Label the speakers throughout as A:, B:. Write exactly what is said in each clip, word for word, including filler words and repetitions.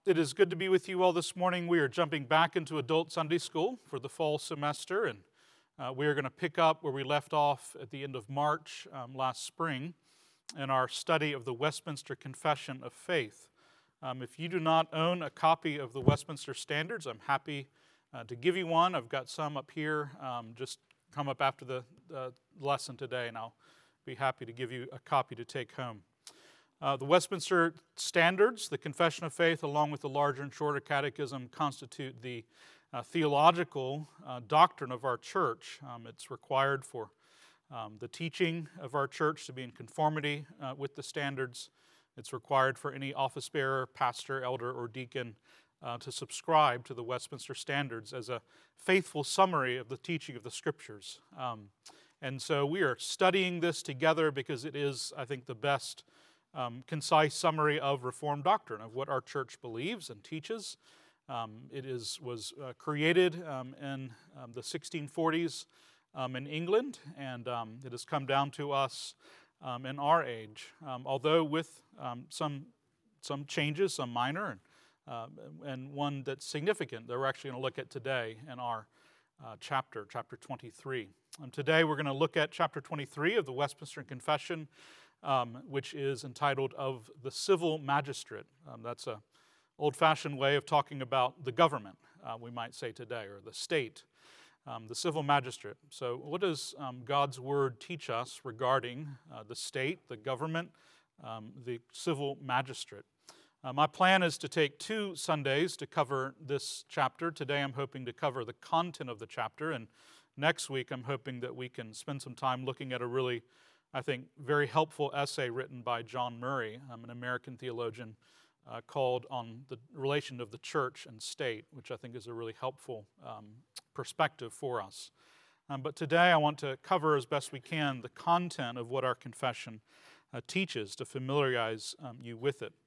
A: It is good to be with you all this morning. We are jumping back into Adult Sunday School for the fall semester, and uh, we are going to pick up where we left off at the end of March um, last spring in our study of the Westminster Confession of Faith. Um, if you do not own a copy of the Westminster Standards, I'm happy uh, to give you one. I've got some up here. Um, just come up after the uh, lesson today, and I'll be happy to give you a copy to take home. Uh, the Westminster Standards, the Confession of Faith, along with the larger and shorter catechism, constitute the uh, theological uh, doctrine of our church. Um, it's required for um, the teaching of our church to be in conformity uh, with the standards. It's required for any office bearer, pastor, elder, or deacon uh, to subscribe to the Westminster Standards as a faithful summary of the teaching of the Scriptures. Um, and so we are studying this together because it is, I think, the best Um, concise summary of Reformed doctrine, of what our church believes and teaches. Um, it is was uh, created um, in um, the sixteen forties um, in England, and um, it has come down to us um, in our age. Um, although with um, some some changes, some minor, and, uh, and one that's significant that we're actually going to look at today in our uh, chapter, chapter twenty-three. And today we're going to look at chapter twenty-three of the Westminster Confession, Um, which is entitled Of the Civil Magistrate. Um, that's an old-fashioned way of talking about the government, uh, we might say today, or the state, um, the civil magistrate. So what does um, God's Word teach us regarding uh, the state, the government, um, the civil magistrate? Uh, my plan is to take two Sundays to cover this chapter. Today I'm hoping to cover the content of the chapter, and next week I'm hoping that we can spend some time looking at a really I think, very helpful essay written by John Murray, um, an American theologian, uh, called On the Relation of the Church and State, which I think is a really helpful um, perspective for us. Um, but today I want to cover as best we can the content of what our confession uh, teaches, to familiarize um, you with it.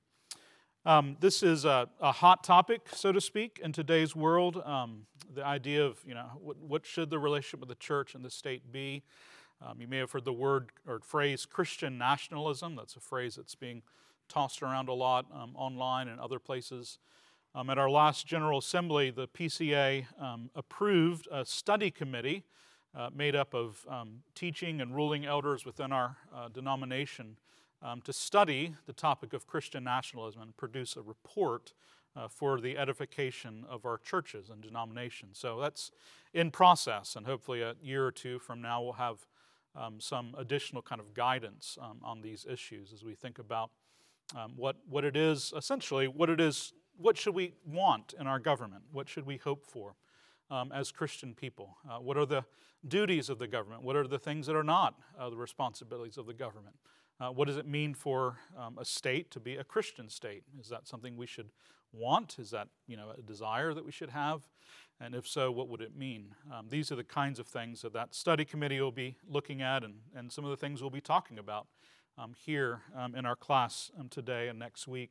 A: Um, this is a, a hot topic, so to speak, in today's world. Um, the idea of, you know, what, what should the relationship with the church and the state be? Um, you may have heard the word or phrase Christian nationalism. That's a phrase that's being tossed around a lot um, online and other places. Um, at our last General Assembly, the P C A um, approved a study committee uh, made up of um, teaching and ruling elders within our uh, denomination um, to study the topic of Christian nationalism and produce a report uh, for the edification of our churches and denominations. So that's in process, and hopefully a year or two from now we'll have Um, some additional kind of guidance um, on these issues as we think about um, what what it is, essentially, what it is, what should we want in our government? What should we hope for um, as Christian people? Uh, what are the duties of the government? What are the things that are not uh, the responsibilities of the government? Uh, what does it mean for um, a state to be a Christian state? Is that something we should want? Is that, you know, a desire that we should have? And if so, what would it mean? Um, these are the kinds of things that that study committee will be looking at, and, and some of the things we'll be talking about um, here um, in our class um, today and next week.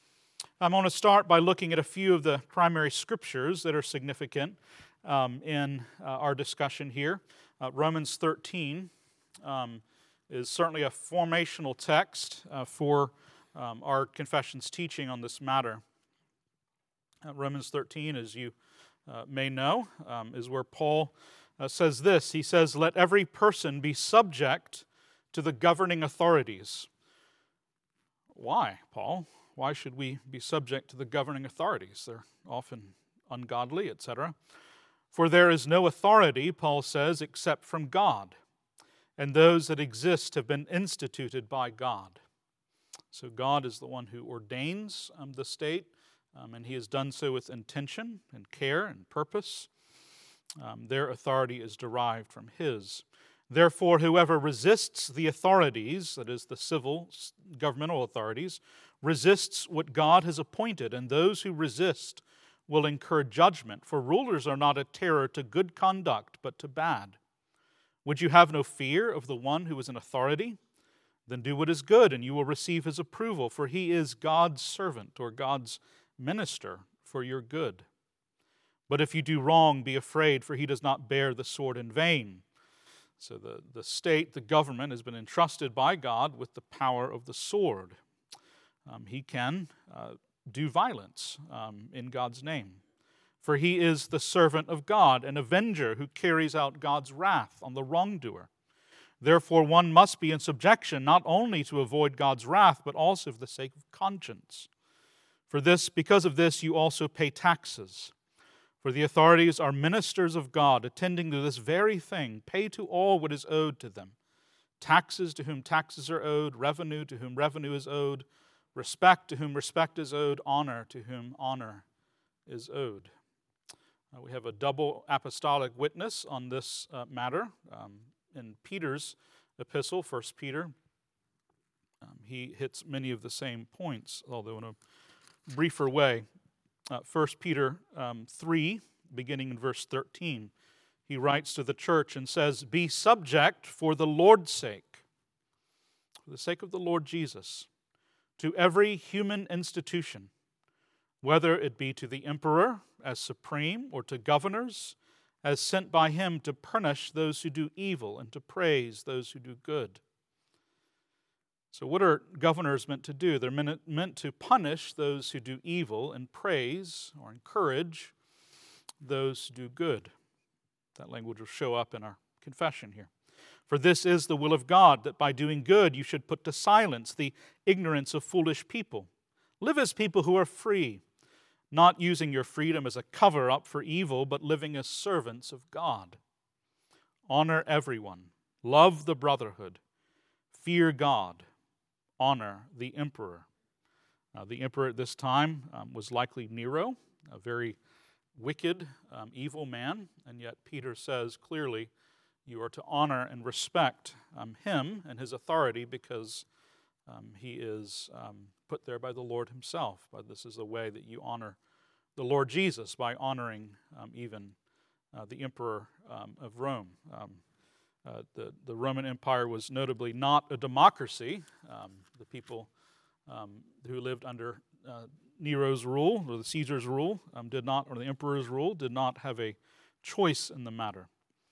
A: I'm going to start by looking at a few of the primary scriptures that are significant um, in uh, our discussion here. Uh, Romans thirteen um, is certainly a formational text uh, for um, our confession's teaching on this matter. Uh, Romans thirteen, as you Uh, may know, um, is where Paul uh, says this. He says, "Let every person be subject to the governing authorities." Why, Paul? Why should we be subject to the governing authorities? They're often ungodly, et cetera. "For there is no authority," Paul says, "except from God, and those that exist have been instituted by God." So God is the one who ordains um, the state, Um, and he has done so with intention and care and purpose. Um, their authority is derived from his. "Therefore, whoever resists the authorities," that is the civil governmental authorities, "resists what God has appointed, and those who resist will incur judgment. For rulers are not a terror to good conduct, but to bad. Would you have no fear of the one who is in authority? Then do what is good, and you will receive his approval, for he is God's servant," or God's minister, "for your good. But if you do wrong, be afraid, for he does not bear the sword in vain." So the, the state, the government, has been entrusted by God with the power of the sword. Um, he can uh, do violence um, in God's name. For he is the servant of God, an avenger who carries out God's wrath on the wrongdoer. Therefore, one must be in subjection, not only to avoid God's wrath, but also for the sake of conscience. For this, because of this, you also pay taxes. For the authorities are ministers of God, attending to this very thing. Pay to all what is owed to them. Taxes to whom taxes are owed, revenue to whom revenue is owed, respect to whom respect is owed, honor to whom honor is owed. Uh, we have a double apostolic witness on this uh, matter. Um, in Peter's epistle, First Peter, um, he hits many of the same points, although in a briefer way. Uh, First Peter um, three, beginning in verse thirteen, he writes to the church and says, "Be subject for the Lord's sake, for the sake of the Lord Jesus, to every human institution, whether it be to the emperor as supreme or to governors as sent by him to punish those who do evil and to praise those who do good." So what are governors meant to do? They're meant, meant to punish those who do evil and praise or encourage those who do good. That language will show up in our confession here. For this is the will of God, that by doing good you should put to silence the ignorance of foolish people. Live as people who are free, not using your freedom as a cover-up for evil, but living as servants of God. Honor everyone. Love the brotherhood. Fear God. Honor the emperor. Uh, the emperor at this time um, was likely Nero, a very wicked, um, evil man, and yet Peter says clearly you are to honor and respect um, him and his authority because um, he is um, put there by the Lord himself. But this is the way that you honor the Lord Jesus, by honoring um, even uh, the emperor um, of Rome. Um, Uh, the, the Roman Empire was notably not a democracy. Um, the people um, who lived under uh, Nero's rule, or the Caesar's rule, um, did not, or the emperor's rule, did not have a choice in the matter.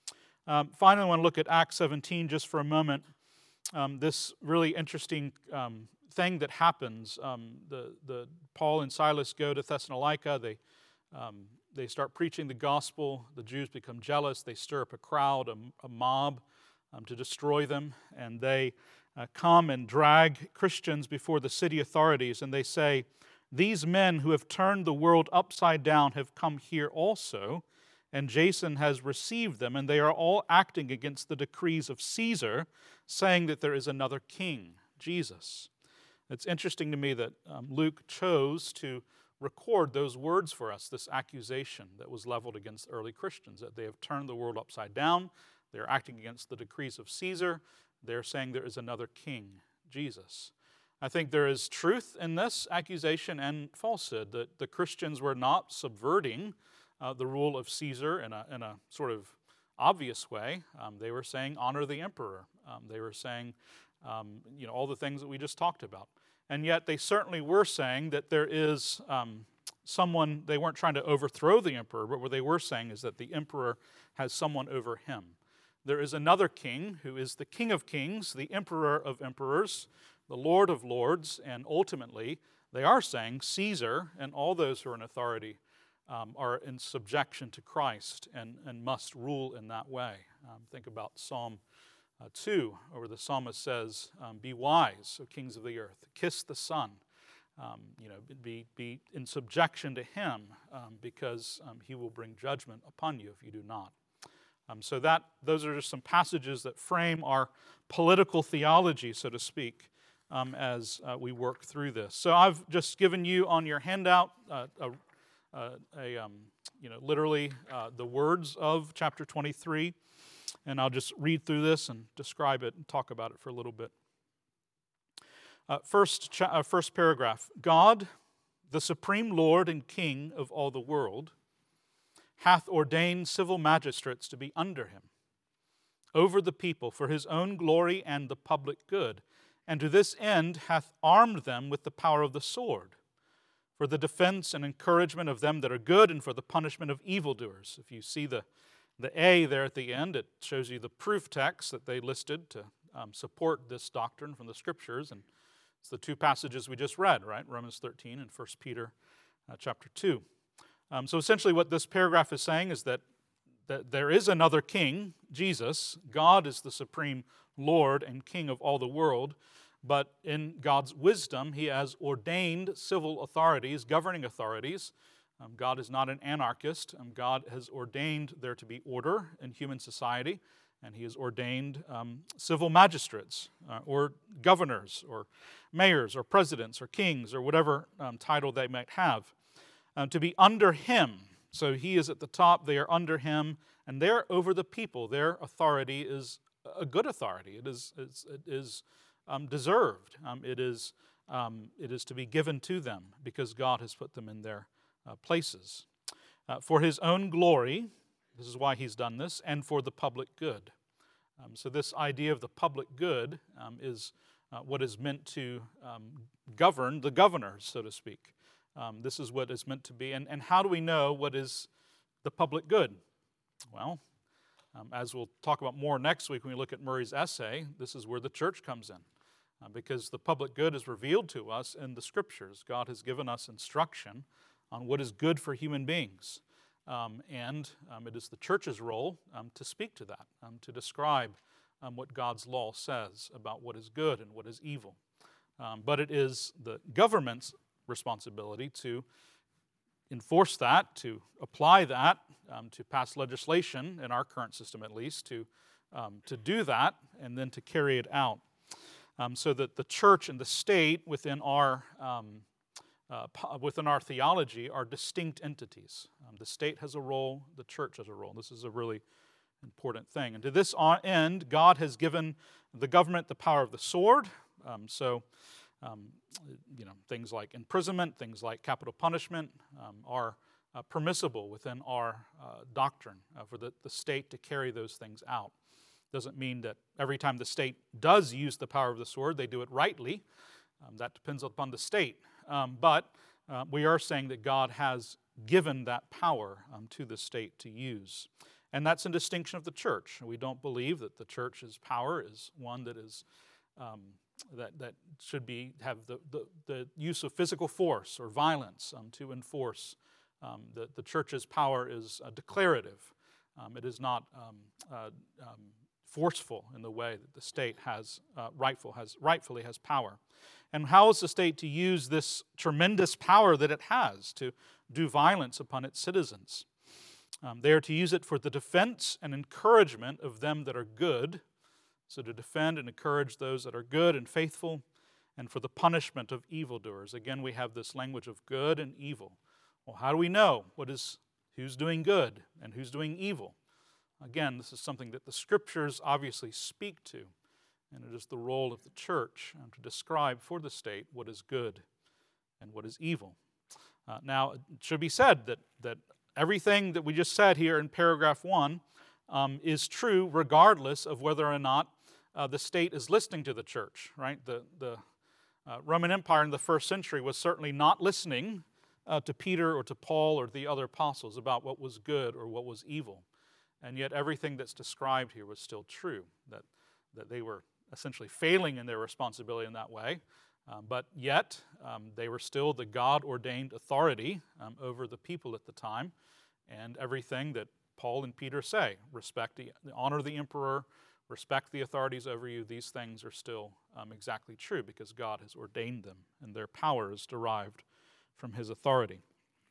A: Um, finally, I want to look at Acts seventeen just for a moment. Um, this really interesting um, thing that happens. Um, the, the Paul and Silas go to Thessalonica. They um, They start preaching the gospel. The Jews become jealous. They stir up a crowd, a, a mob, um, to destroy them. And they uh, come and drag Christians before the city authorities. And they say, "These men who have turned the world upside down have come here also. And Jason has received them. And they are all acting against the decrees of Caesar, saying that there is another king, Jesus." It's interesting to me that um, Luke chose to record those words for us, this accusation that was leveled against early Christians, that they have turned the world upside down, they're acting against the decrees of Caesar, they're saying there is another king, Jesus. I think there is truth in this accusation and falsehood, that the Christians were not subverting uh, the rule of Caesar in a, in a sort of obvious way. Um, they were saying, honor the emperor. Um, they were saying, um, you know, all the things that we just talked about. And yet they certainly were saying that there is um, someone, they weren't trying to overthrow the emperor, but what they were saying is that the emperor has someone over him. There is another king who is the King of Kings, the Emperor of Emperors, the Lord of Lords, and ultimately they are saying Caesar and all those who are in authority um, are in subjection to Christ and, and must rule in that way. Um, think about Psalm Uh, two, where the psalmist says, um, "Be wise, O kings of the earth. Kiss the Son. Um, you know, be be in subjection to Him, um, because um, He will bring judgment upon you if you do not." Um, so that those are just some passages that frame our political theology, so to speak, um, as uh, we work through this. So I've just given you on your handout uh, a, a, a um, you know, literally uh, the words of chapter twenty-three. And I'll just read through this and describe it and talk about it for a little bit. Uh, first, cha- uh, first paragraph. God, the supreme Lord and King of all the world, hath ordained civil magistrates to be under him, over the people for his own glory and the public good, and to this end hath armed them with the power of the sword, for the defense and encouragement of them that are good, and for the punishment of evildoers. If you see the The A there at the end, it shows you the proof text that they listed to um, support this doctrine from the Scriptures. And It's the two passages we just read, right? Romans thirteen and First Peter uh, chapter two. Um, so essentially what this paragraph is saying is that, that there is another king, Jesus. God is the supreme Lord and King of all the world. But in God's wisdom, he has ordained civil authorities, governing authorities. Um, God is not an anarchist. Um, God has ordained there to be order in human society, and he has ordained um, civil magistrates uh, or governors or mayors or presidents or kings or whatever um, title they might have uh, to be under him. So he is at the top, they are under him, and they're over the people. Their authority is a good authority. It is, it's, it is um, deserved. Um, it is, um, it is to be given to them because God has put them in their uh, places. Uh, for his own glory, this is why he's done this, and for the public good. Um, so this idea of the public good um, is uh, what is meant to um, govern the governors, so to speak. Um, this is what is meant to be. And, and how do we know what is the public good? Well, um, as we'll talk about more next week when we look at Murray's essay, this is where the church comes in. Uh, because the public good is revealed to us in the Scriptures. God has given us instruction on what is good for human beings. Um, and um, it is the church's role um, to speak to that, um, to describe um, what God's law says about what is good and what is evil. Um, but it is the government's responsibility to enforce that, to apply that, um, to pass legislation, in our current system at least, to, um, to do that, and then to carry it out. Um, so that the church and the state within our um, uh, within our theology are distinct entities. Um, the state has a role, the church has a role. This is a really important thing. And to this end, God has given the government the power of the sword. Um, so, um, you know, things like imprisonment, things like capital punishment um, are uh, permissible within our uh, doctrine uh, for the, the state to carry those things out. Doesn't mean that every time the state does use the power of the sword, they do it rightly. Um, that depends upon the state. Um, but uh, we are saying that God has given that power um, to the state to use. And that's in distinction of the church. We don't believe that the church's power is one that is um, that, that should be have the, the, the use of physical force or violence um, to enforce. Um, the, the church's power is uh, declarative. Um, it is not um, uh, um, forceful in the way that the state has uh, rightful has rightfully has power. And how is the state to use this tremendous power that it has to do violence upon its citizens? Um, they are to use it for the defense and encouragement of them that are good, so to defend and encourage those that are good and faithful, and for the punishment of evildoers. Again, we have this language of good and evil. Well, how do we know what is who's doing good and who's doing evil? Again, this is something that the Scriptures obviously speak to, and it is the role of the church um, to describe for the state what is good and what is evil. Uh, now, it should be said that, that everything that we just said here in paragraph one um, is true regardless of whether or not uh, the state is listening to the church, right? The, the uh, Roman Empire in the first century was certainly not listening uh, to Peter or to Paul or the other apostles about what was good or what was evil. And yet everything that's described here was still true, that, that they were essentially failing in their responsibility in that way. Um, but yet um, they were still the God-ordained authority um, over the people at the time. And everything that Paul and Peter say, respect the, honor the emperor, respect the authorities over you, these things are still um, exactly true because God has ordained them and their power is derived from his authority.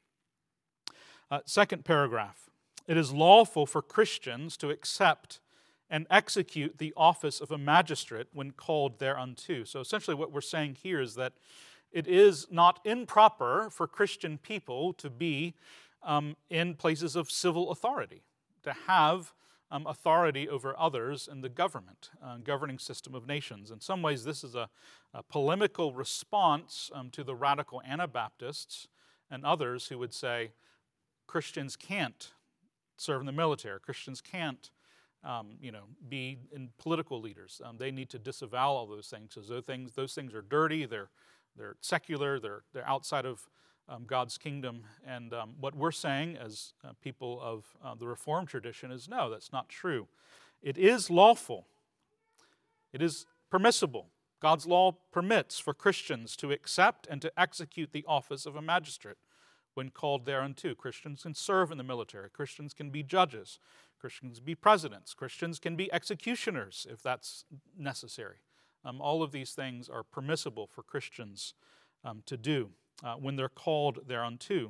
A: Uh, second paragraph. It is lawful for Christians to accept and execute the office of a magistrate when called thereunto. So essentially what we're saying here is that it is not improper for Christian people to be um, in places of civil authority, to have um, authority over others in the government, uh, governing system of nations. In some ways, this is a, a polemical response um, to the radical Anabaptists and others who would say Christians can't serve in the military, Christians can't Um, you know, be in political leaders. Um, they need to disavow all those things because those things, those things are dirty. They're they're secular. They're they're outside of um, God's kingdom. And um, what we're saying as uh, people of uh, the Reformed tradition is no, that's not true. It is lawful. It is permissible God's law permits for Christians to accept and to execute the office of a magistrate when called thereunto. Christians can serve in the military. Christians can be judges. Christians can be presidents. Christians can be executioners if that's necessary. Um, all of these things are permissible for Christians um, to do uh, when they're called thereunto.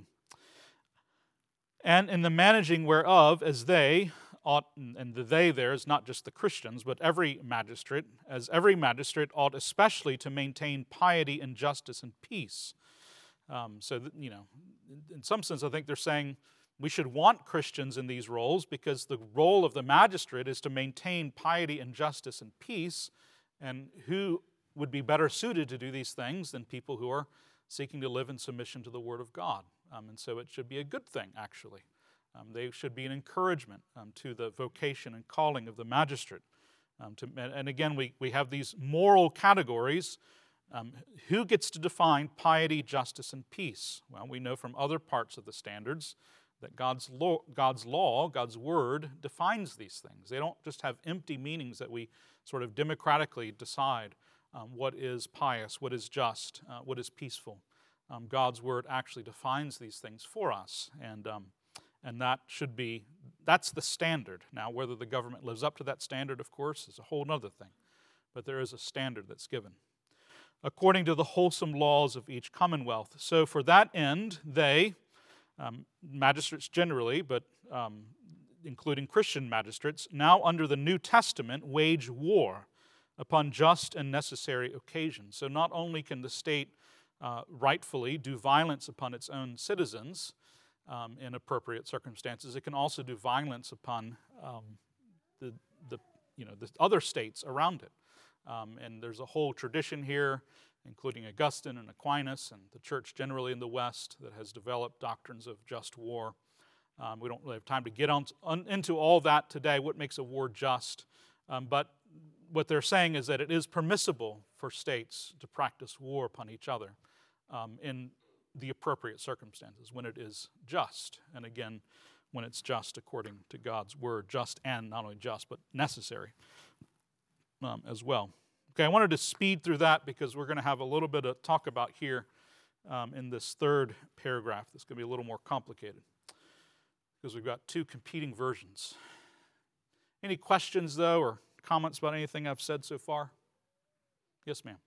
A: And in the managing whereof, as they ought, and the they there is not just the Christians, but every magistrate, as every magistrate ought especially to maintain piety and justice and peace. Um, so, that, you know, in some sense, I think they're saying we should want Christians in these roles because the role of the magistrate is to maintain piety and justice and peace. And who would be better suited to do these things than people who are seeking to live in submission to the Word of God? Um, and so it should be a good thing, actually. Um, they should be an encouragement um, to the vocation and calling of the magistrate. Um, to, and again, we, we have these moral categories. Um, who gets to define piety, justice, and peace? Well, we know from other parts of the standards that God's law, God's law, God's Word, defines these things. They don't just have empty meanings that we sort of democratically decide um, what is pious, what is just, uh, what is peaceful. Um, God's Word actually defines these things for us, and um, and that should be, that's the standard. Now, whether the government lives up to that standard, of course, is a whole other thing, but there is a standard that's given. According to the wholesome laws of each commonwealth. So for that end, they, um, magistrates generally, but um, including Christian magistrates, now under the New Testament wage war upon just and necessary occasions. So not only can the state uh, rightfully do violence upon its own citizens um, in appropriate circumstances, it can also do violence upon um, the, the, you know, the other states around it. Um, and there's a whole tradition here, including Augustine and Aquinas and the church generally in the West, that has developed doctrines of just war. Um, we don't really have time to get on, on into all that today, what makes a war just. Um, but what they're saying is that it is permissible for states to practice war upon each other um, in the appropriate circumstances, when it is just. And again, when it's just according to God's word, just and not only just, but necessary um, as well. Okay, I wanted to speed through that because we're going to have a little bit of talk about here um, in this third paragraph. That's going to be a little more complicated because we've got two competing versions. Any questions, though, or comments about anything I've said so far? Yes, ma'am.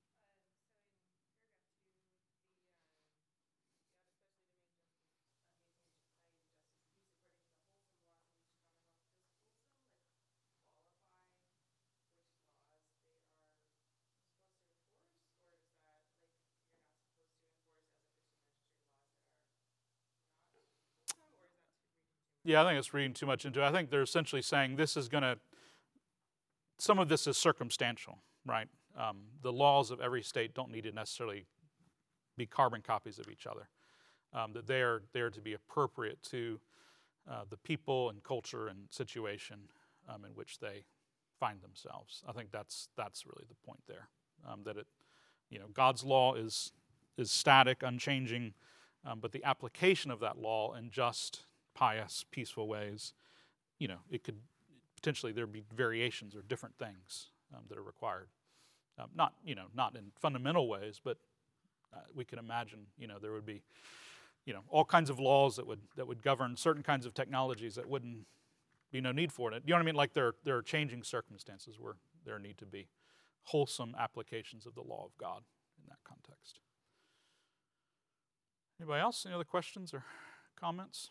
A: Yeah, I think it's reading too much into it. I think they're essentially saying this is going to, some of this is circumstantial, right? Um, the laws of every state don't need to necessarily be carbon copies of each other. Um, that they are there to be appropriate to uh, the people and culture and situation um, in which they find themselves. I think that's that's really the point there. Um, that it, you know, God's law is is static, unchanging, um, but the application of that law in just, pious, peaceful ways, you know, it could potentially there be variations or different things um, that are required. Um, not, you know, not in fundamental ways, but uh, we can imagine, you know, there would be, you know, all kinds of laws that would that would govern certain kinds of technologies that wouldn't be no need for it. You know what I mean? Like there there are changing circumstances where there need to be wholesome applications of the law of God in that context. Anybody else? Any other questions or comments?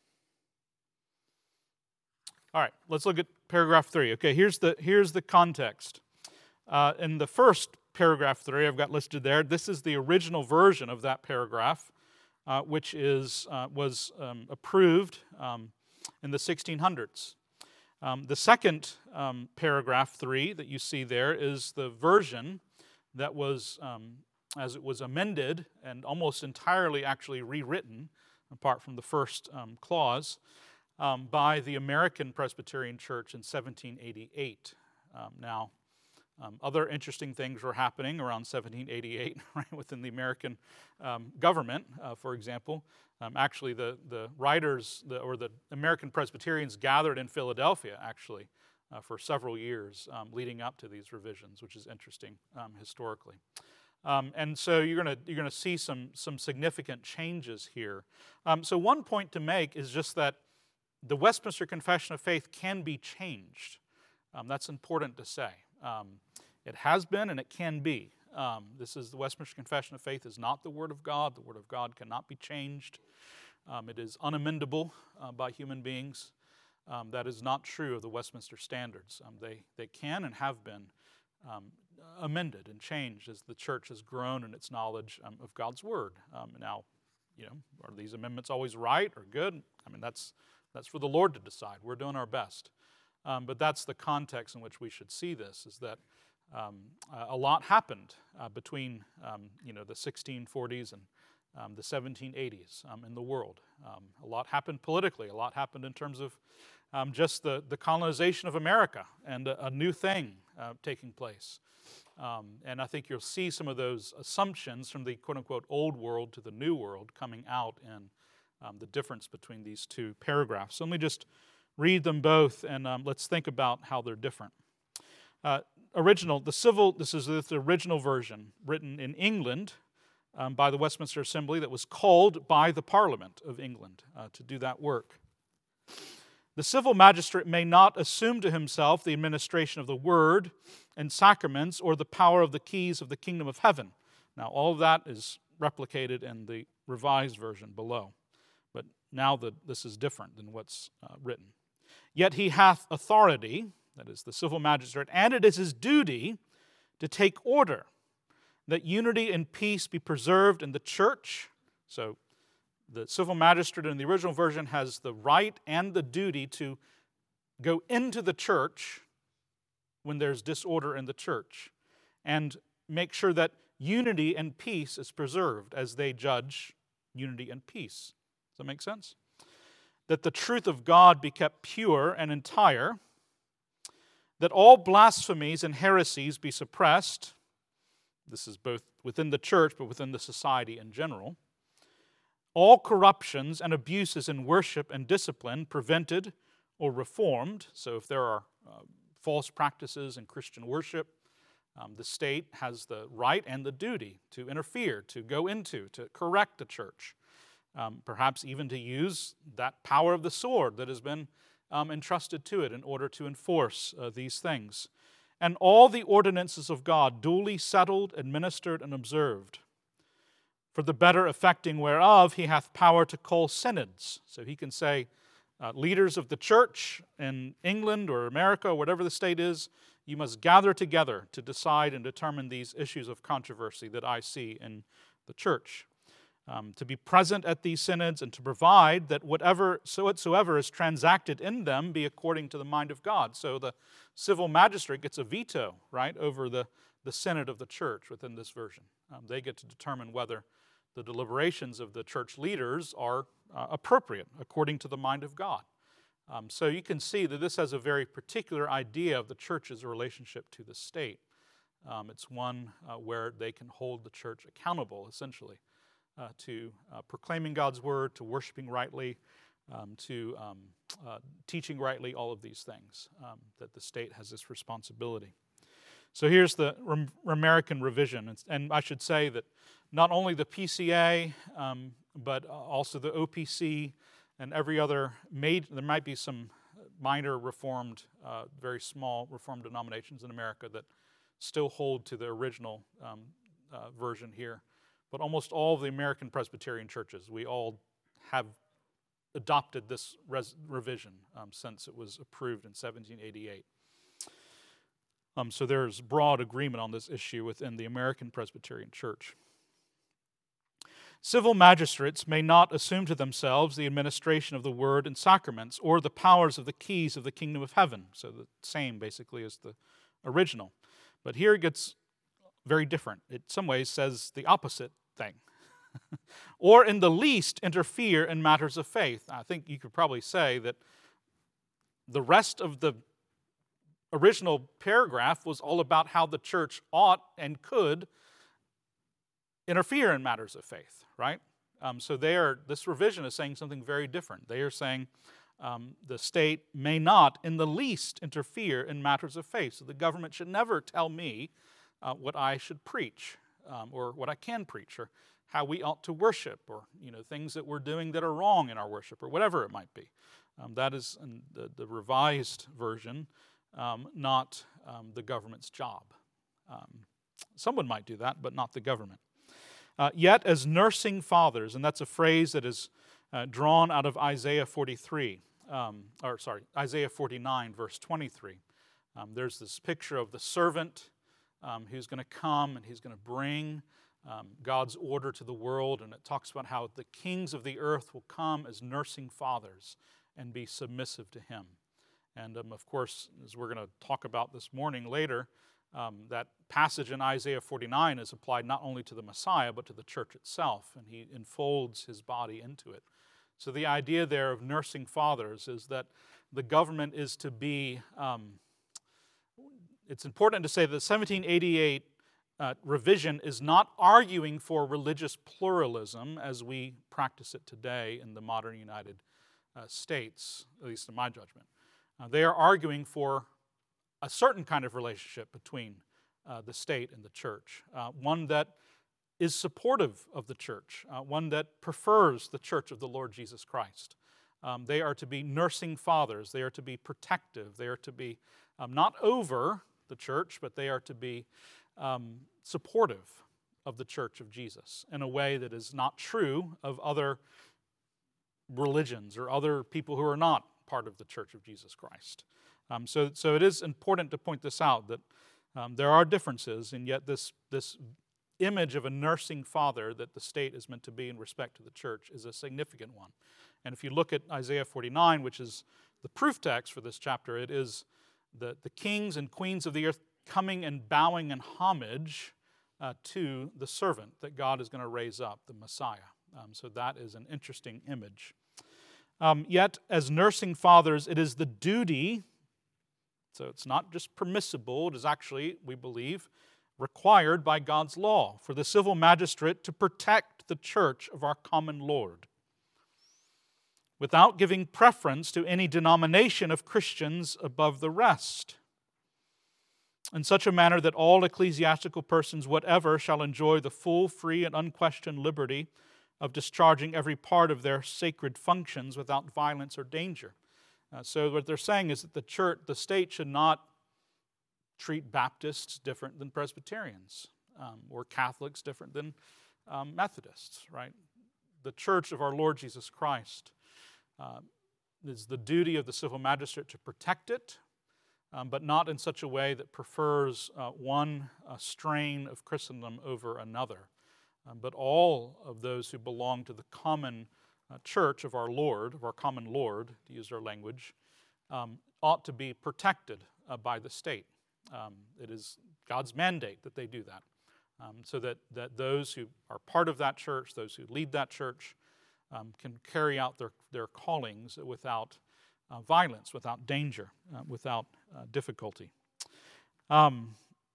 A: All right, let's look at paragraph three. Okay, here's the here's the context. Uh, in the first paragraph three, I've got listed there. This is the original version of that paragraph, uh, which is uh, was um, approved um, in the sixteen hundreds. Um, the second um, paragraph three that you see there is the version that was, um, as it was amended and almost entirely actually rewritten, apart from the first um, clause. Um, by the American Presbyterian Church in seventeen eighty-eight. Um, now, um, other interesting things were happening around seventeen eighty-eight, right, within the American um, government, uh, for example. Um, actually, the, the writers, the, or the American Presbyterians gathered in Philadelphia, actually, uh, for several years um, leading up to these revisions, which is interesting um, historically. Um, and so you're going to you're going to see some some significant changes here. Um, so one point to make is just that the Westminster Confession of Faith can be changed. Um, that's important to say. Um, it has been and it can be. Um, this is the Westminster Confession of Faith is not the Word of God. The Word of God cannot be changed. Um, it is unamendable uh, by human beings. Um, that is not true of the Westminster Standards. Um, they they can and have been um, amended and changed as the church has grown in its knowledge um, of God's Word. Um, now, you know, are these amendments always right or good? I mean, that's that's for the Lord to decide. We're doing our best. Um, but that's the context in which we should see this, is that um, a lot happened uh, between, um, you know, the sixteen forties and um, the seventeen eighties um, in the world. Um, a lot happened politically. A lot happened in terms of um, just the, the colonization of America and a, a new thing uh, taking place. Um, and I think you'll see some of those assumptions from the quote-unquote old world to the new world coming out in um, the difference between these two paragraphs. So let me just read them both, and um, let's think about how they're different. Uh, original, the civil, this is the original version, written in England um, by the Westminster Assembly, that was called by the Parliament of England uh, to do that work. The civil magistrate may not assume to himself the administration of the word and sacraments or the power of the keys of the kingdom of heaven. Now, all of that is replicated in the revised version below, but now the, this is different than what's uh, written. Yet he hath authority, that is the civil magistrate, and it is his duty to take order that unity and peace be preserved in the church. So the civil magistrate in the original version has the right and the duty to go into the church when there's disorder in the church and make sure that unity and peace is preserved as they judge unity and peace. Does that make sense? That the truth of God be kept pure and entire, that all blasphemies and heresies be suppressed. This is both within the church but within the society in general. All corruptions and abuses in worship and discipline prevented or reformed. So if there are uh, false practices in Christian worship, um, the state has the right and the duty to interfere, to go into, to correct the church. Um, perhaps even to use that power of the sword that has been um, entrusted to it in order to enforce uh, these things. And all the ordinances of God duly settled, administered, and observed. For the better effecting whereof he hath power to call synods. So he can say, uh, leaders of the church in England or America or whatever the state is, you must gather together to decide and determine these issues of controversy that I see in the church. Um, to be present at these synods and to provide that whatever so whatsoever is transacted in them be according to the mind of God. So the civil magistrate gets a veto, right, over the, the synod of the church within this version. Um, they get to determine whether the deliberations of the church leaders are uh, appropriate according to the mind of God. Um, so you can see that this has a very particular idea of the church's relationship to the state. Um, it's one uh, where they can hold the church accountable, essentially. Uh, to uh, proclaiming God's word, to worshiping rightly, um, to um, uh, teaching rightly, all of these things, um, that the state has this responsibility. So here's the American revision. And I should say that not only the P C A, um, but also the O P C and every other, made, there might be some minor reformed, uh, very small reformed denominations in America that still hold to the original um, uh, version here. But almost all of the American Presbyterian churches, we all have adopted this res- revision um, since it was approved in seventeen eighty-eight. Um, so there's broad agreement on this issue within the American Presbyterian Church. Civil magistrates may not assume to themselves the administration of the word and sacraments or the powers of the keys of the kingdom of heaven. So the same, basically, as the original. But here it gets very different. It, in some ways, says the opposite thing. Or in the least interfere in matters of faith. I think you could probably say that the rest of the original paragraph was all about how the church ought and could interfere in matters of faith, right? Um, so they are, this revision is saying something very different. They are saying, um, the state may not in the least interfere in matters of faith. So the government should never tell me uh, what I should preach, um, or what I can preach, or how we ought to worship, or you know things that we're doing that are wrong in our worship, or whatever it might be. Um, that is in the, the revised version, um, not um, the government's job. Um, someone might do that, but not the government. Uh, yet as nursing fathers, and that's a phrase that is uh, drawn out of Isaiah forty-three, um, or sorry, Isaiah forty-nine, verse twenty-three. Um, there's this picture of the servant um, who's going to come and he's going to bring um, God's order to the world, and it talks about how the kings of the earth will come as nursing fathers and be submissive to him. And um, of course, as we're going to talk about this morning later, Um, that passage in Isaiah forty-nine is applied not only to the Messiah, but to the church itself, and he enfolds his body into it. So the idea there of nursing fathers is that the government is to be, um, it's important to say that the seventeen eighty-eight uh, revision is not arguing for religious pluralism as we practice it today in the modern United uh, States, at least in my judgment. Uh, they are arguing for a certain kind of relationship between uh, the state and the church, uh, one that is supportive of the church, uh, one that prefers the church of the Lord Jesus Christ. Um, they are to be nursing fathers. They are to be protective. They are to be um, not over the church, but they are to be um, supportive of the church of Jesus in a way that is not true of other religions or other people who are not part of the church of Jesus Christ. Um, so, so it is important to point this out, that um, there are differences, and yet this, this image of a nursing father that the state is meant to be in respect to the church is a significant one. And if you look at Isaiah forty-nine, which is the proof text for this chapter, it is the, the kings and queens of the earth coming and bowing in homage uh, to the servant that God is going to raise up, the Messiah. Um, so that is an interesting image. Um, yet, as nursing fathers, it is the duty. So it's not just permissible, it is actually, we believe, required by God's law for the civil magistrate to protect the church of our common Lord, without giving preference to any denomination of Christians above the rest, in such a manner that all ecclesiastical persons, whatever, shall enjoy the full, free, and unquestioned liberty of discharging every part of their sacred functions without violence or danger. Uh, so what they're saying is that the church, the state should not treat Baptists different than Presbyterians, um, or Catholics different than um, Methodists, right? The church of our Lord Jesus Christ, uh, is the duty of the civil magistrate to protect it, um, but not in such a way that prefers uh, one uh, strain of Christendom over another. Um, but all of those who belong to the common Uh, church of our Lord, of our common Lord, to use our language, um, ought to be protected uh, by the state. Um, it is God's mandate that they do that, um, so that, that those who are part of that church, those who lead that church, um, can carry out their, their callings without uh, violence, without danger, uh, without uh, difficulty. Um,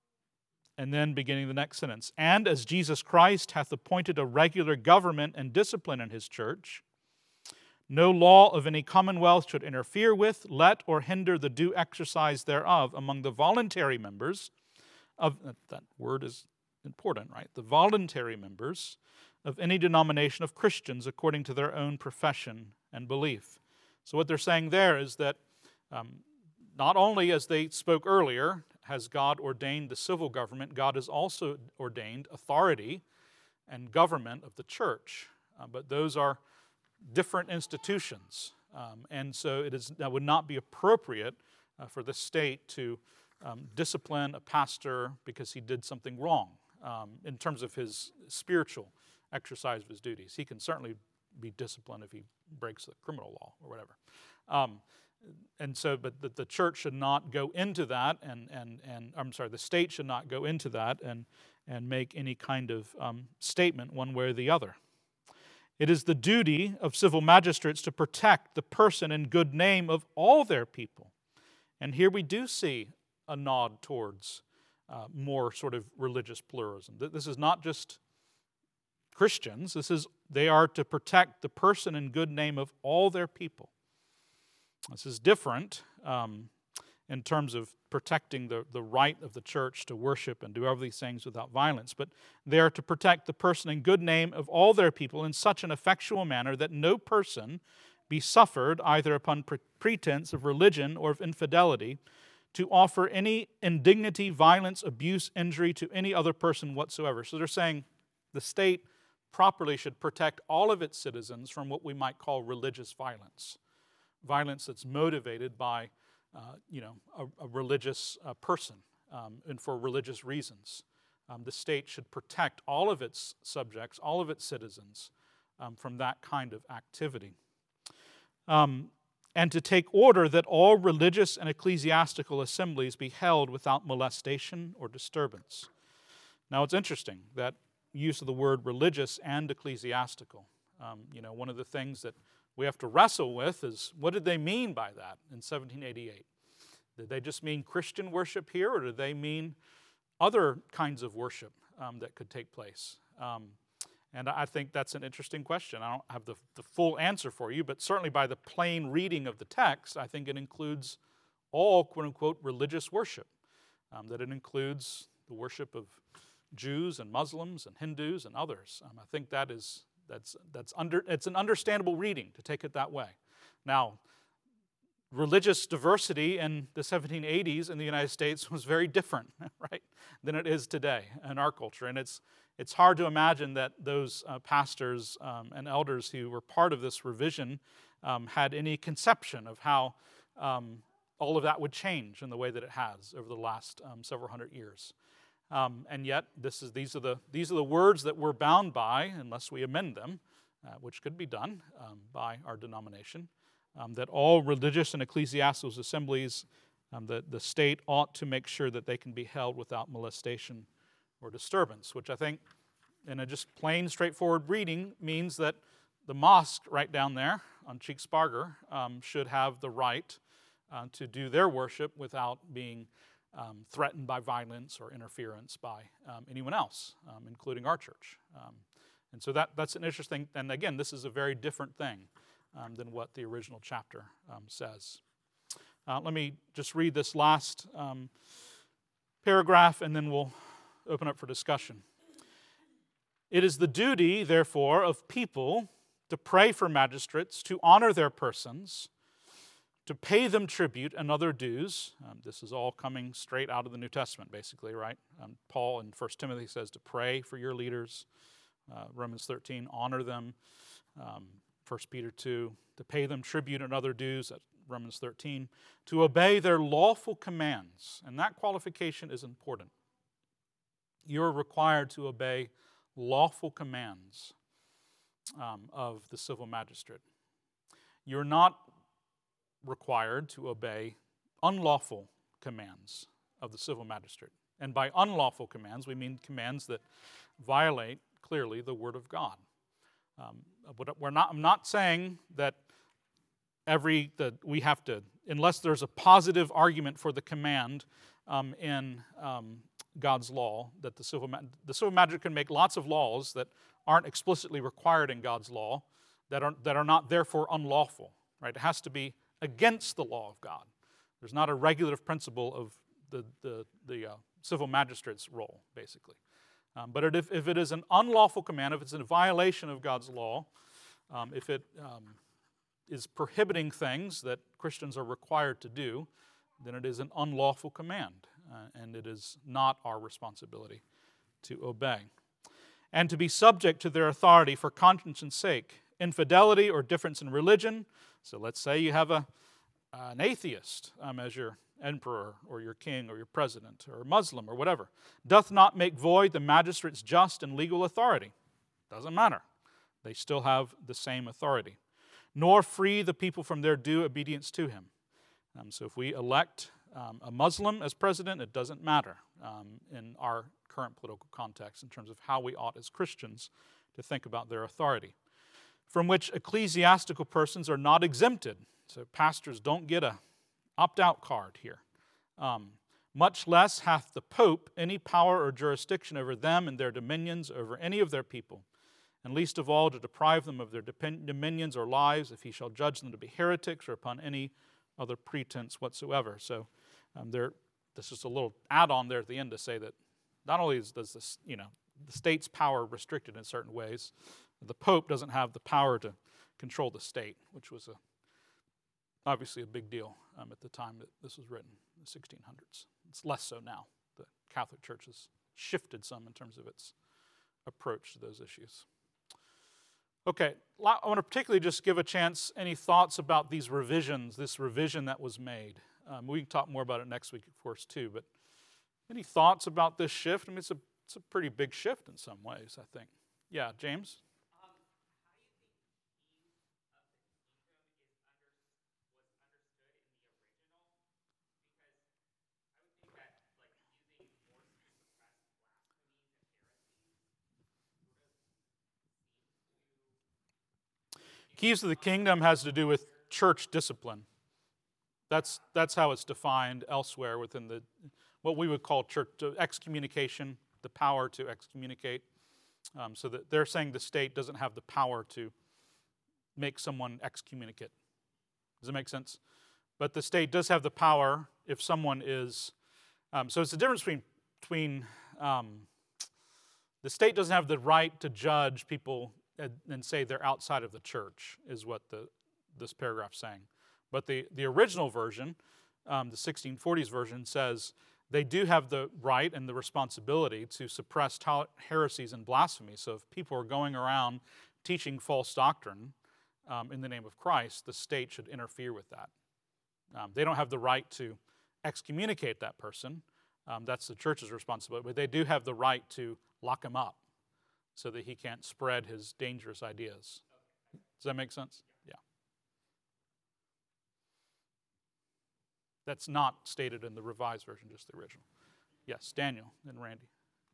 A: and then beginning the next sentence, and as Jesus Christ hath appointed a regular government and discipline in his church, no law of any commonwealth should interfere with, let, or hinder the due exercise thereof among the voluntary members of, that word is important, right? The voluntary members of any denomination of Christians according to their own profession and belief. So what they're saying there is that um, not only, as they spoke earlier, has God ordained the civil government, God has also ordained authority and government of the church. Uh, but those are different institutions. Um, and so it is that would not be appropriate uh, for the state to um, discipline a pastor because he did something wrong um, in terms of his spiritual exercise of his duties. He can certainly be disciplined if he breaks the criminal law or whatever. Um, And so, but the, the church should not go into that, and and and I'm sorry, the state should not go into that and and make any kind of um, statement one way or the other. It is the duty of civil magistrates to protect the person and good name of all their people, and here we do see a nod towards uh, more sort of religious pluralism. This is not just Christians. This is they are to protect the person and good name of all their people. This is different um, in terms of protecting the, the right of the church to worship and do all these things without violence, but they are to protect the person and good name of all their people in such an effectual manner that no person be suffered, either upon pre- pretense of religion or of infidelity, to offer any indignity, violence, abuse, injury to any other person whatsoever. So they're saying the state properly should protect all of its citizens from what we might call religious violence. Violence that's motivated by, uh, you know, a, a religious uh, person um, and for religious reasons. Um, the state should protect all of its subjects, all of its citizens um, from that kind of activity. Um, and to take order that all religious and ecclesiastical assemblies be held without molestation or disturbance. Now it's interesting that use of the word religious and ecclesiastical. Um, you know, one of the things that we have to wrestle with is, what did they mean by that in seventeen eighty-eight? Did they just mean Christian worship here, or did they mean other kinds of worship um, that could take place? Um, and I think that's an interesting question. I don't have the, the full answer for you, but certainly by the plain reading of the text, I think it includes all, quote-unquote, religious worship. Um, that it includes the worship of Jews and Muslims and Hindus and others. Um, I think that is that's that's under it's an understandable reading to take it that way. Now, religious diversity in the seventeen eighties in the United States was very different, right, than it is today in our culture, and it's it's hard to imagine that those uh, pastors um, and elders who were part of this revision um, had any conception of how um, all of that would change in the way that it has over the last um, several hundred years. Um, and yet, this is these are the these are the words that we're bound by, unless we amend them, uh, which could be done um, by our denomination. Um, that all religious and ecclesiastical assemblies, um, the the state ought to make sure that they can be held without molestation or disturbance. Which I think, in a just plain, straightforward reading, means that the mosque right down there on Cheeksbarger um, should have the right uh, to do their worship without being Um, threatened by violence or interference by um, anyone else, um, including our church. Um, and so that, that's an interesting, and again, this is a very different thing um, than what the original chapter um, says. Uh, let me just read this last um, paragraph, and then we'll open up for discussion. It is the duty, therefore, of people to pray for magistrates, to honor their persons, to pay them tribute and other dues. Um, this is all coming straight out of the New Testament, basically, right? Um, Paul in First Timothy says to pray for your leaders. Uh, Romans thirteen, honor them. Um, First Peter two, to pay them tribute and other dues. That's Romans thirteen. To obey their lawful commands. And that qualification is important. You're required to obey lawful commands um, of the civil magistrate. You're not required to obey unlawful commands of the civil magistrate. And by unlawful commands, we mean commands that violate clearly the Word of God. Um, but we're not, I'm not saying that every that we have to, unless there's a positive argument for the command um, in um, God's law, that the civil the civil magistrate can make lots of laws that aren't explicitly required in God's law, that are that are not therefore unlawful. Right? It has to be against the law of God. There's not a regulative principle of the, the, the uh, civil magistrate's role, basically. Um, but it, if, if it is an unlawful command, if it's a violation of God's law, um, if it um, is prohibiting things that Christians are required to do, then it is an unlawful command, uh, and it is not our responsibility to obey. And to be subject to their authority for conscience sake, infidelity or difference in religion. So let's say you have a an atheist um, as your emperor or your king or your president or a Muslim or whatever. Doth not make void the magistrate's just and legal authority. Doesn't matter. They still have the same authority. Nor free the people from their due obedience to him. Um, so if we elect um, a Muslim as president, it doesn't matter um, in our current political context in terms of how we ought as Christians to think about their authority. From which ecclesiastical persons are not exempted. So pastors don't get a opt-out card here. Um, much less hath the Pope any power or jurisdiction over them and their dominions over any of their people, and least of all to deprive them of their dominions or lives, if he shall judge them to be heretics or upon any other pretense whatsoever. So um, there, this is a little add-on there at the end to say that not only is, does this, you know, the state's power restricted in certain ways, the Pope doesn't have the power to control the state, which was a, obviously a big deal um, at the time that this was written, the sixteen hundreds. It's less so now. The Catholic Church has shifted some in terms of its approach to those issues. Okay, I want to particularly just give a chance, any thoughts about these revisions, this revision that was made? Um, we can talk more about it next week, of course, too, but any thoughts about this shift? I mean, it's a, it's a pretty big shift in some ways, I think. Yeah, James? Keys of the kingdom has to do with church discipline. That's that's how it's defined elsewhere within the what we would call church excommunication, the power to excommunicate. Um, so that they're saying the state doesn't have the power to make someone excommunicate. Does that make sense? But the state does have the power if someone is. Um, so it's the difference between between um, the state doesn't have the right to judge people and, and say they're outside of the church, is what the this paragraph's saying. But the, the original version, um, the sixteen forties version, says they do have the right and the responsibility to suppress heresies and blasphemy. So if people are going around teaching false doctrine um, in the name of Christ, the state should interfere with that. Um, they don't have the right to excommunicate that person. Um, that's the church's responsibility. But they do have the right to lock him up so that he can't spread his dangerous ideas. Does that make sense? Yeah. That's not stated in the revised version, just the original. Yes, Daniel and Randy.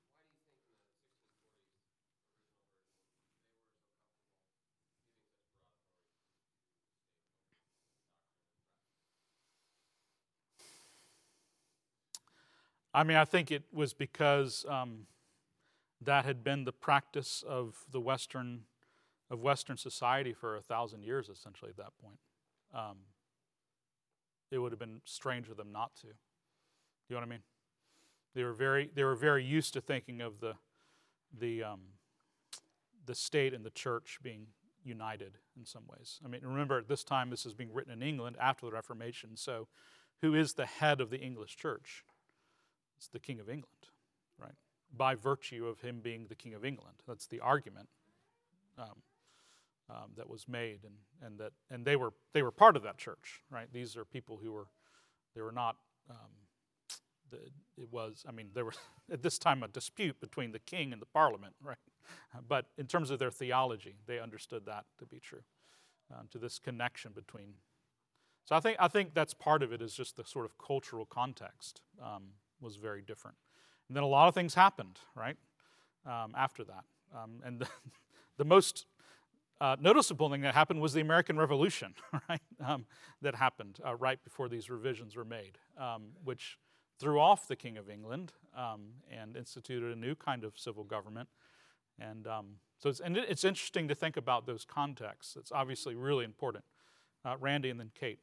A: I mean, I think it was because um, that had been the practice of the Western, of Western society for a thousand years, essentially, at that point. Um, it would have been strange for them not to. You know what I mean? They were very, they were very used to thinking of the, the, um, the state and the church being united in some ways. I mean, remember at this time this is being written in England after the Reformation. So, who is the head of the English church? It's the King of England, right? By virtue of him being the King of England. That's the argument um, um, that was made, and, and that and they were they were part of that church, right? These are people who were they were not. Um, the, it was I mean there was at this time a dispute between the king and the Parliament, right? But in terms of their theology, they understood that to be true. Um, to this connection between. So I think I think that's part of it is just the sort of cultural context. Um, was very different. And then a lot of things happened, right, um, after that. Um, and the, the most uh, noticeable thing that happened was the American Revolution, right, um, that happened uh, right before these revisions were made, um, which threw off the King of England um, and instituted a new kind of civil government. And um, so it's, and it's interesting to think about those contexts. It's obviously really important. Uh, Randy and then Kate.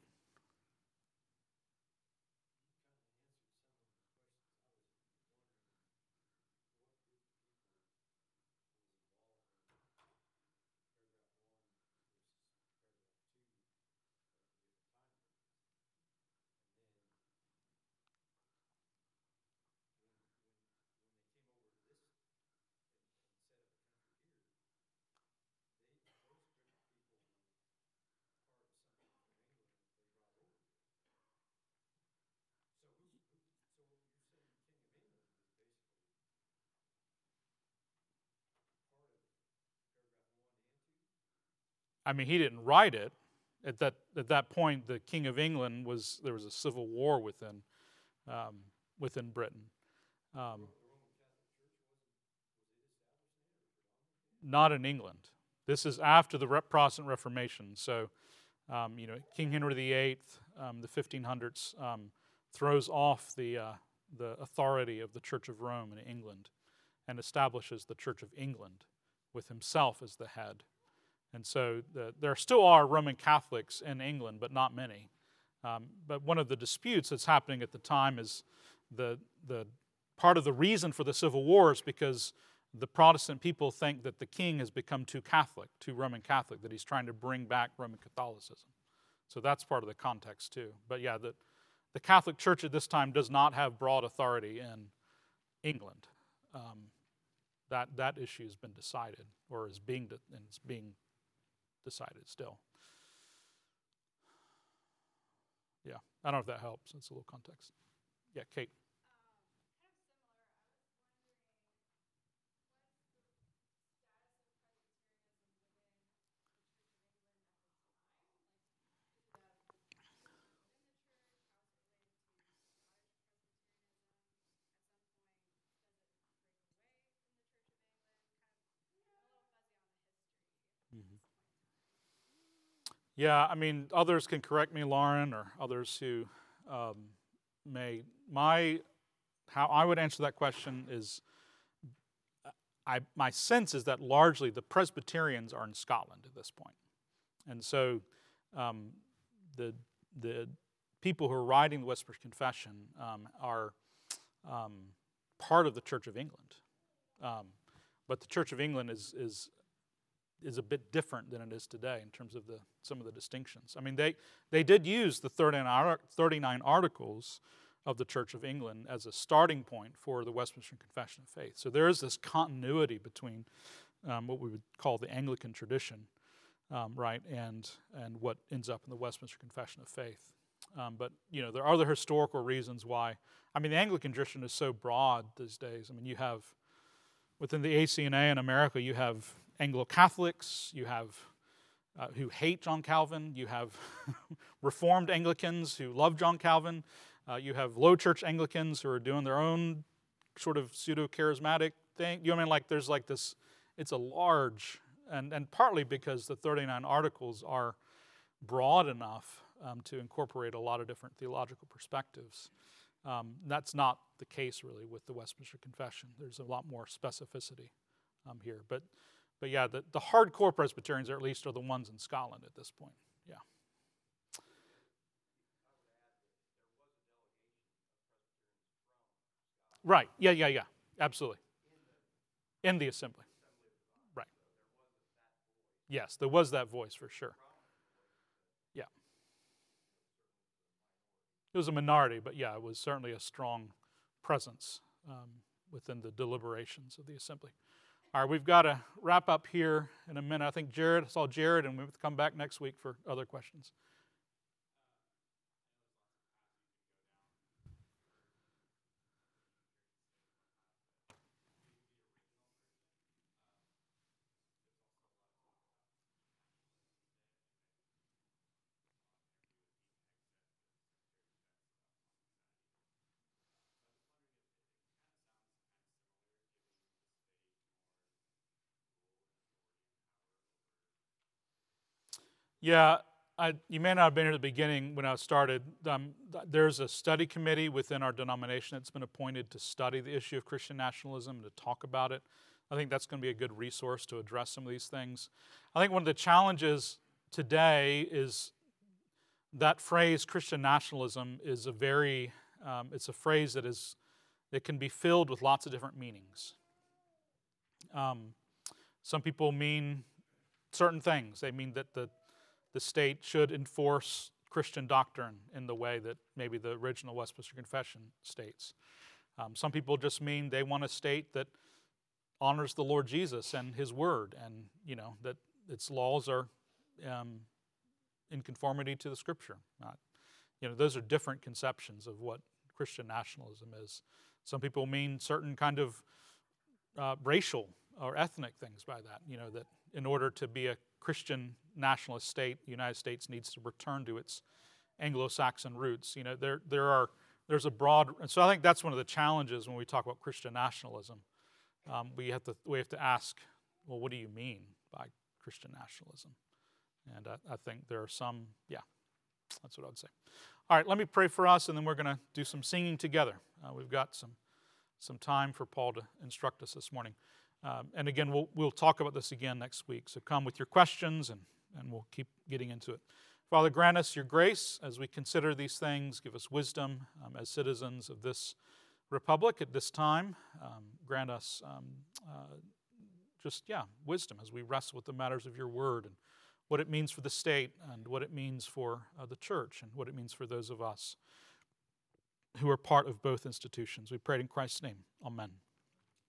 A: I mean, he didn't write it. At that at that point, the King of England was there was a civil war within um, within Britain. Um, not in England. This is after the Protestant Reformation. So, um, you know, King Henry the Eighth, um, the fifteen hundreds, um, throws off the uh, the authority of the Church of Rome in England, and establishes the Church of England with himself as the head. And so the, there still are Roman Catholics in England, but not many. Um, but one of the disputes that's happening at the time is the the part of the reason for the Civil War is because the Protestant people think that the king has become too Catholic, too Roman Catholic, that he's trying to bring back Roman Catholicism. So that's part of the context too. But yeah, the, the Catholic Church at this time does not have broad authority in England. Um, that that issue has been decided, or is being de- and it's being decided still. Yeah, I don't know if that helps. It's a little context. Yeah, Kate. Mm-hmm. Yeah, I mean, others can correct me, Lauren, or others who um, may. My how I would answer that question is, I my sense is that largely the Presbyterians are in Scotland at this point, and so um, the the people who are writing the Westminster Confession um, are um, part of the Church of England, um, but the Church of England is is is a bit different than it is today in terms of the some of the distinctions. I mean, they they did use the thirty-nine Articles of the Church of England as a starting point for the Westminster Confession of Faith. So there is this continuity between um, what we would call the Anglican tradition, um, right, and and what ends up in the Westminster Confession of Faith. Um, but you know, there are other historical reasons why. I mean, the Anglican tradition is so broad these days. I mean, you have within the A C N A in America, you have Anglo-Catholics, you have uh, who hate John Calvin, you have Reformed Anglicans who love John Calvin, uh, you have low church Anglicans who are doing their own sort of pseudo-charismatic thing. You know what I mean? Like there's like this, it's a large, and, and partly because the thirty-nine Articles are broad enough um, to incorporate a lot of different theological perspectives. Um, that's not the case really with the Westminster Confession. There's a lot more specificity um, here. But But yeah, the, the hardcore Presbyterians, or at least, are the ones in Scotland at this point. Yeah. Right. Yeah, yeah, yeah. Absolutely. In the assembly. Right. Yes, there was that voice for sure. Yeah. It was a minority, but yeah, it was certainly a strong presence um, within the deliberations of the assembly. All right, we've got to wrap up here in a minute. I think Jared, I saw Jared, and we'll come back next week for other questions. Yeah, I, you may not have been here at the beginning when I started. Um, there's a study committee within our denomination that's been appointed to study the issue of Christian nationalism, to talk about it. I think that's going to be a good resource to address some of these things. I think one of the challenges today is that phrase Christian nationalism is a very, um, it's a phrase that is, that can be filled with lots of different meanings. Um, some people mean certain things. They mean that the the state should enforce Christian doctrine in the way that maybe the original Westminster Confession states. Um, some people just mean they want a state that honors the Lord Jesus and His Word, and you know that its laws are um, in conformity to the Scripture. Not, you know, those are different conceptions of what Christian nationalism is. Some people mean certain kind of uh, racial or ethnic things by that. You know, that in order to be a Christian nationalist state, the United States needs to return to its Anglo-Saxon roots. You know, there there are there's a broad, and so I think that's one of the challenges when we talk about Christian nationalism. Um, we have to we have to ask, well, what do you mean by Christian nationalism? And I, I think there are some, yeah, that's what I would say. All right, let me pray for us, and then we're going to do some singing together. Uh, we've got some some time for Paul to instruct us this morning. Um, and again, we'll we'll talk about this again next week. So come with your questions, and, and we'll keep getting into it. Father, grant us your grace as we consider these things. Give us wisdom um, as citizens of this republic at this time. Um, grant us um, uh, just, yeah, wisdom as we wrestle with the matters of your word and what it means for the state and what it means for uh, the church and what it means for those of us who are part of both institutions. We pray it in Christ's name. Amen.